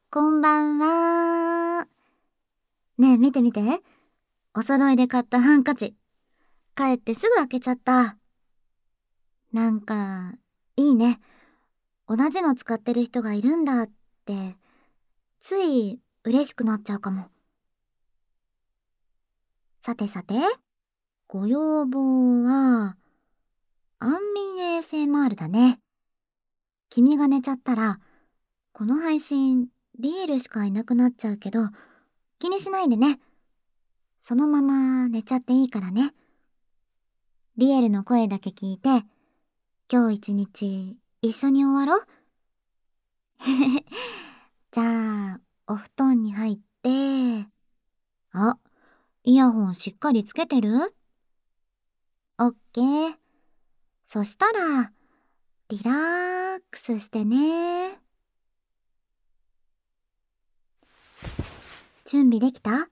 こんばんは。ねえ、見て見て。お揃いで買ったハンカチ。帰ってすぐ開けちゃった。なんか、いいね。同じの使ってる人がいるんだって、つい嬉しくなっちゃうかも。さてさて、ご要望は、安眠 ASMR だね。君が寝ちゃったら、この配信、リエルしかいなくなっちゃうけど、気にしないでね。そのまま寝ちゃっていいからね。リエルの声だけ聞いて、今日一日一緒に終わろう。じゃあ、お布団に入って、あ、イヤホンしっかりつけてる？オッケー。そしたら、リラックスしてね。準備できた？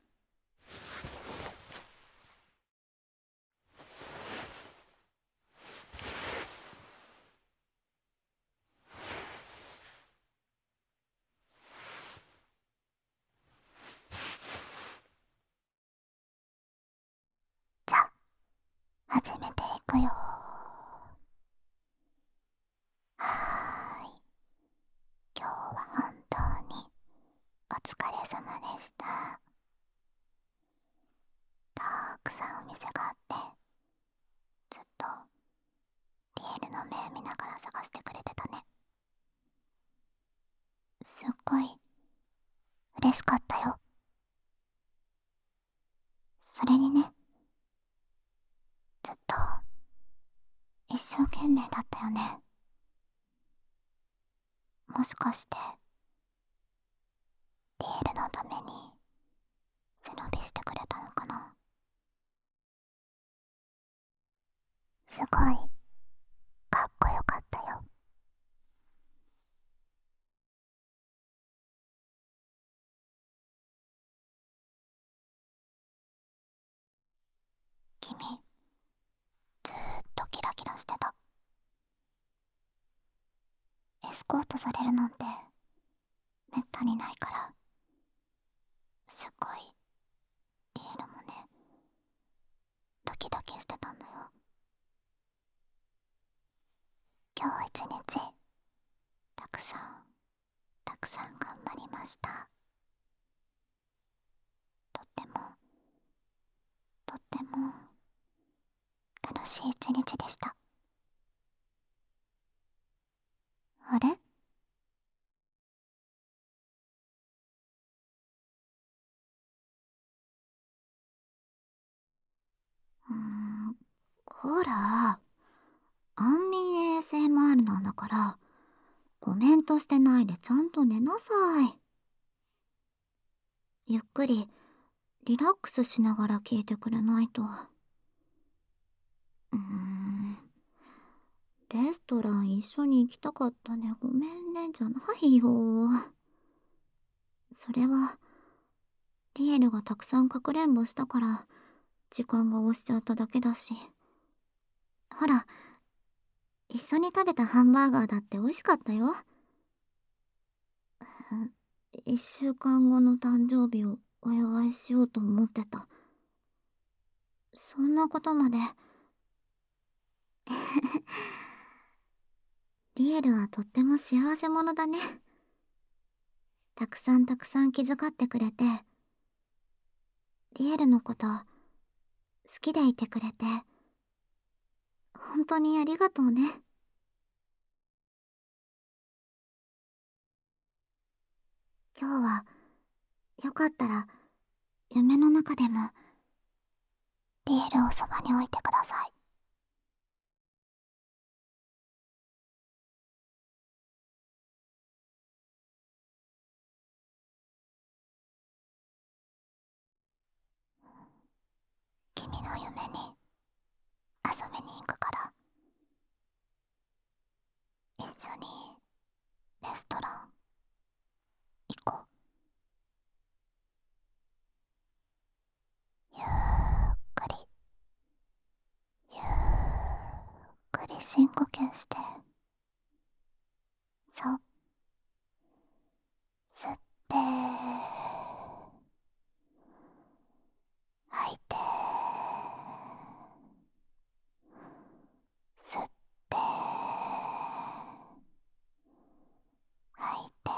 じゃあ、始めていくよ。はーい。今日は本当にお疲れ様でした。たくさんお店があって、ずっとリエルの目見ながら探してくれてたね。すっごい嬉しかったよ。それにね、ずっと一生懸命だったよね。もしかしてリエルのために背伸びしてくれたのかな。すごいかっこよかったよ。君、ずーっとキラキラしてた。エスコートされるなんてめったにないから、すごいリエルもね、ドキドキしてたんだよ。今日一日たくさんたくさん頑張りました。とってもとっても楽しい一日でした。あれ？ほら、安眠 ASMR なんだから、コメントしてないでちゃんと寝なさい。ゆっくりリラックスしながら聞いてくれないと。レストラン一緒に行きたかったね。ごめんね、じゃないよ。それは、リエルがたくさんかくれんぼしたから、時間が押しちゃっただけだし。ほら、一緒に食べたハンバーガーだって美味しかったよ。一週間後の誕生日をお祝いしようと思ってた。そんなことまで。リエルはとっても幸せ者だね。たくさんたくさん気遣ってくれて、リエルのこと好きでいてくれて、本当にありがとうね。今日はよかったら夢の中でもリエルをそばに置いてください。君の夢に遊びに行くから、一緒にレストラン行こう。ゆっくりゆっくり深呼吸して、そう、吸って吐いて吸って吐いて。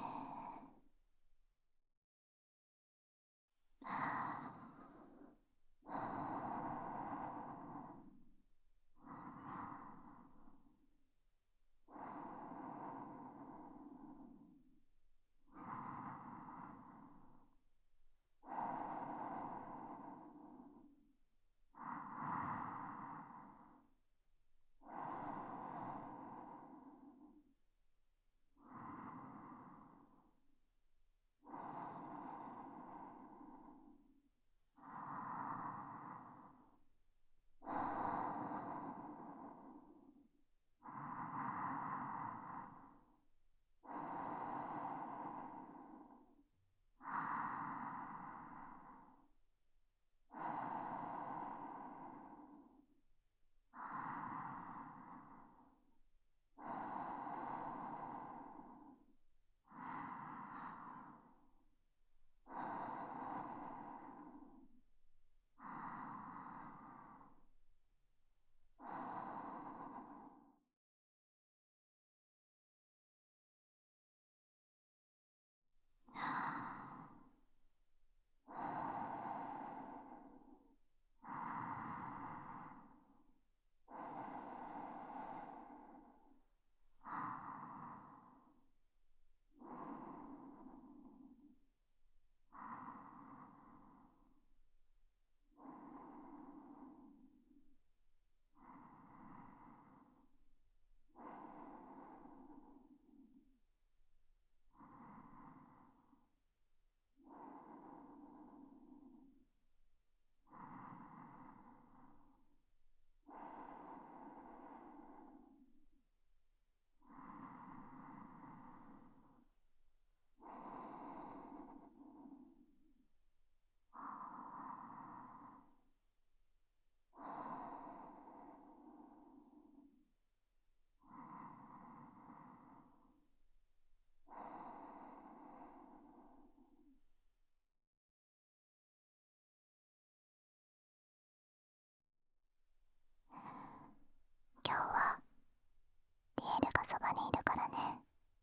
今日はリエルがそばにいるからね。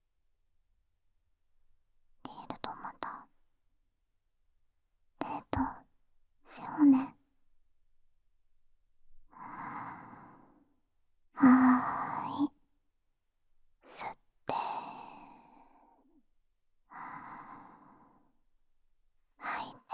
リエルとまたデートしようね。はーい。吸って吐いて。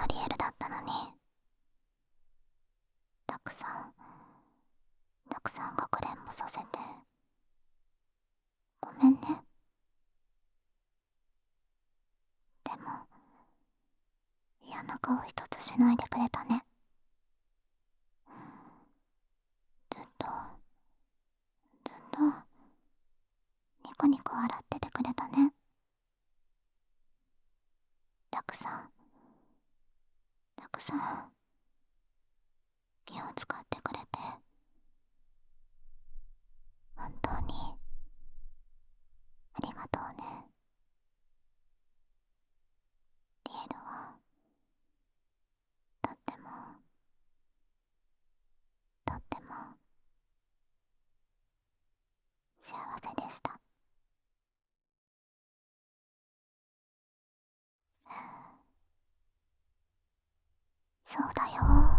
リエルだったのに、たくさんかくれんぼさせてごめんね。でも嫌な顔一つしないでくれたね。ずっとニコニコ笑っててくれたね。たくさん気を使ってくれて本当にありがとうね。リエルはとっても幸せでした。そうだよ。